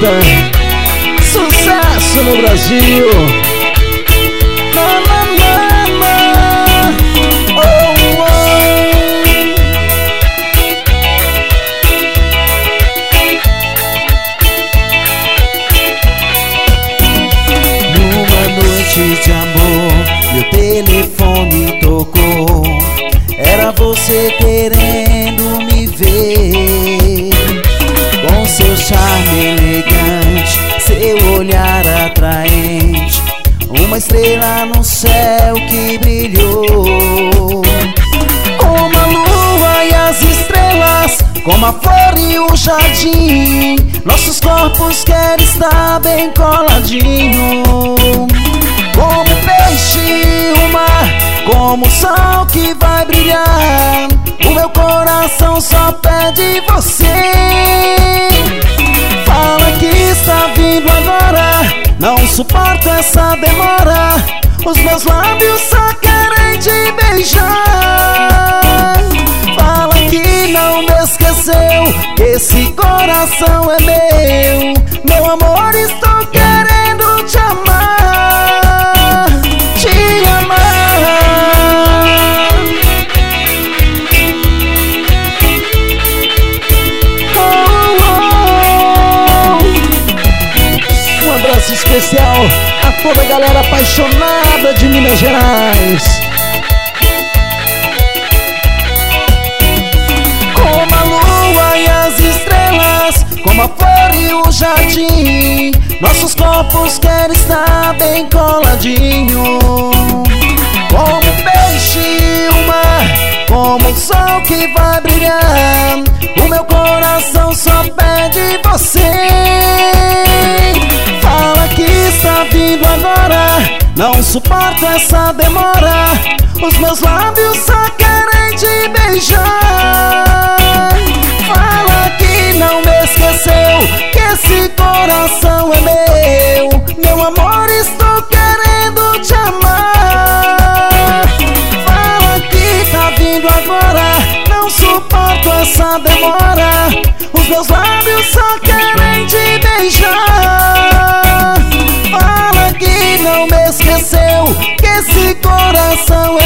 Preta, sucesso no Brasil. De amor, meu telefone tocou. Era você querendo me ver, com seu charme elegante, seu olhar atraente, uma estrela no céu que brilhou. Como a lua e as estrelas, como a flor e o jardim, nossos corpos querem estar bem coladinho. Como o peixe e o mar, como o sol que vai brilhar, o meu coração só pede você. Fala que está vindo agora, não suporto essa demora, os meus lábios só querem te beijar. Fala que não me esqueceu, que esse coração é meu amor, estou querendo te amar, te amar. Um abraço especial a toda a galera apaixonada de Minas Gerais. Como a lua e as estrelas, como a flor e o jardim, nossos corpos querem estar bem coladinho. Como o peixe e o mar, como o sol que vai brilhar, o meu coração só pede você. Fala que está vindo agora, não suporto essa demora, os meus lábios só querem te beijar. Fala que não me esqueceu, que esse coração é meu amor, estou querendo te amar. Fala que tá vindo agora, não suporto essa demora, os meus lábios só querem te beijar. Fala que não me esqueceu, que esse coração